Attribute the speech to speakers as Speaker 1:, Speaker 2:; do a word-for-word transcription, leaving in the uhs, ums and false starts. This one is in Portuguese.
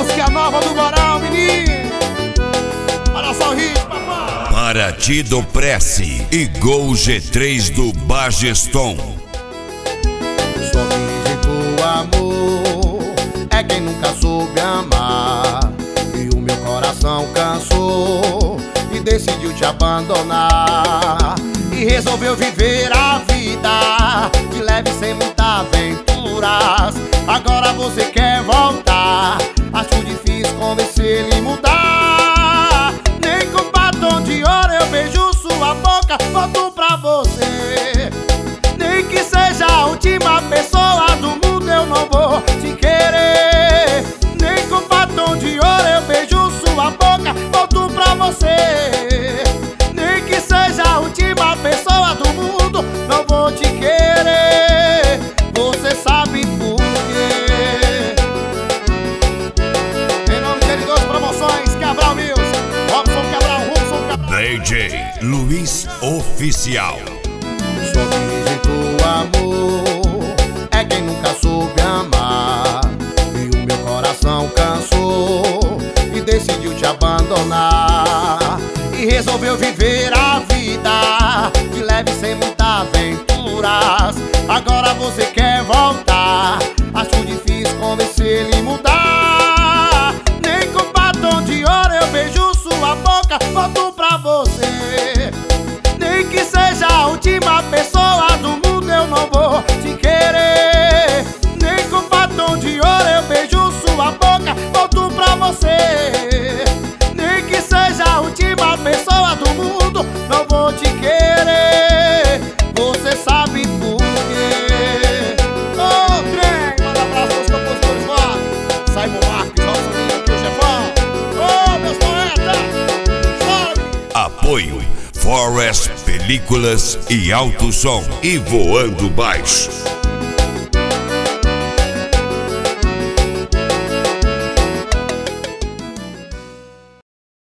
Speaker 1: música nova do Moral, menino. Para sorrir, papai.
Speaker 2: Paraty do Prece e Gol G três do Bageston.
Speaker 1: Só quem do amor é quem nunca soube amar. E o meu coração cansou e decidiu te abandonar. E resolveu viver a vida de leve sem muitas aventuras. Agora você quer voltar, acho difícil convencer ele mudar. Nem com batom de ouro eu beijo sua boca, volto pra você. Nem que seja a última pessoa do mundo eu não vou te querer. Nem com batom de ouro eu beijo sua boca, volto pra você. Nem que seja a última pessoa do mundo, não vou te querer. Você sabe por quê? Em nome de L dois Promoções, Cabral Music, Robson Cabral, Robson Cabral,
Speaker 2: D J Luiz Oficial.
Speaker 1: Só quem do amor é quem nunca soube amar. E o meu coração cansou e decidiu te abandonar. E resolveu viver a vida de leve sem muitas aventuras. Agora você quer voltar, acho difícil convencer ele mudar. Nem com batom de ouro eu beijo sua boca, volto pra você. Nem que seja a última pessoa do mundo eu não vou te querer. Nem com batom de ouro eu beijo sua boca, volto pra você. Nem que seja a última pessoa do mundo, não vou te querer. Você sabe por quê? Ô, trem, manda abraço aos compositores lá. Simon Marques, nosso amigo aqui, o chefão. Ô, meus poetas, salve.
Speaker 2: Apoio Forest Películas e Alto Som e Voando Baixo.